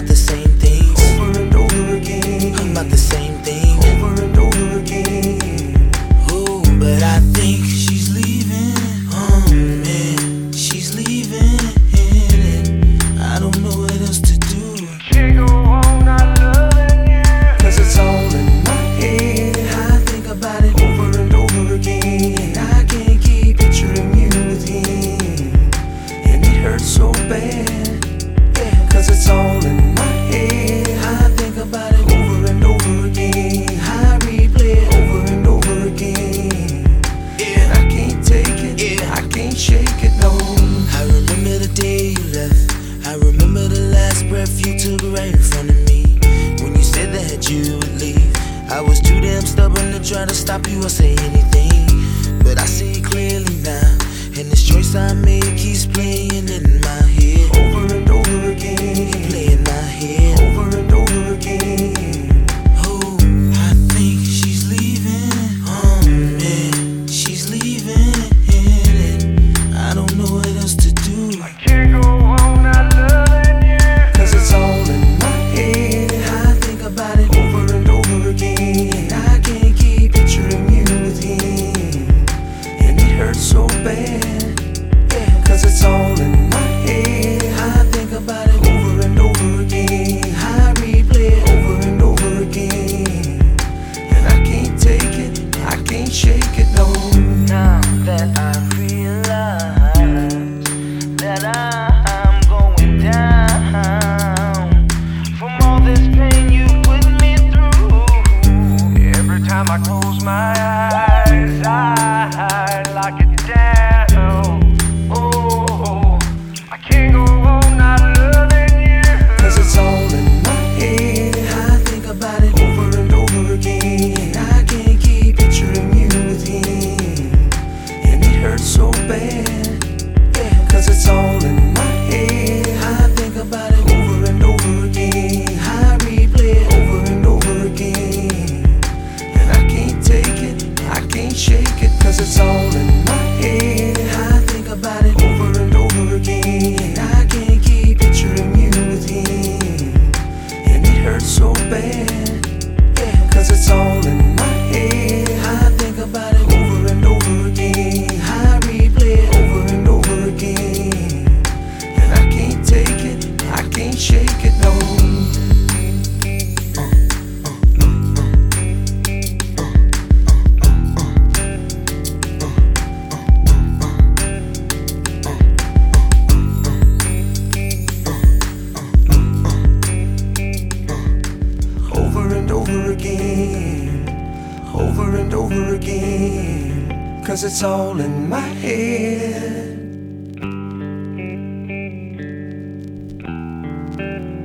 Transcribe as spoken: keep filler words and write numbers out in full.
about the same things over and over again. I'm about the same thing over and over again. Oh, but I think she's leaving. Oh man, she's leaving. I don't know what else to do. Can't go on not loving you, 'cause it's all in my head. I think about it over and over again, and I can't keep picturing you with him, and it hurts so bad. Yeah, 'cause it's all in my head. I think about it over and over again. I replay it over and over again. Yeah, and I can't take it. Yeah, I can't shake it, no. I remember the day you left. I remember the last breath you took right in front of me. When you said that you would leave, I was too damn stubborn to try to stop you or say anything. But I see it clearly now, and this choice I made keeps playing in my head. Over and over again, Playing in my head. over and over again. Oh, I think she's leaving. Oh man, she's leaving. I don't know what else to do. I can't go on not loving you, 'cause it's all in my head. I think about it over and over again, and I can't keep picturing you with him, and it hurts so bad. Yeah, 'cause it's all in my head. I think about it over and over again. I replay it over and over again, and I can't take it, I can't shake it, no. Now that I realize that I'm going down from all this pain you put me through. Every time I close my eyes, I lock it down. Oh, I can't go on not loving you, 'cause it's all in my head. I think about it over and over again, and I can't keep picturing you with him, and it hurts so bad. Yeah, 'cause it's all in my head. I think about it over and over again. I replay it over and over again, and I can't take it, I can't shake it, 'cause it's all in my head. I think about it over and over again, and I can't keep picturing you with him, and it hurts so bad. Yeah, 'cause it's all in my head. I think about it over and over again. I replay it over and over again, and I can't take it, I can't shake it, no. Over and over again, over and over again, 'cause it's all in my head.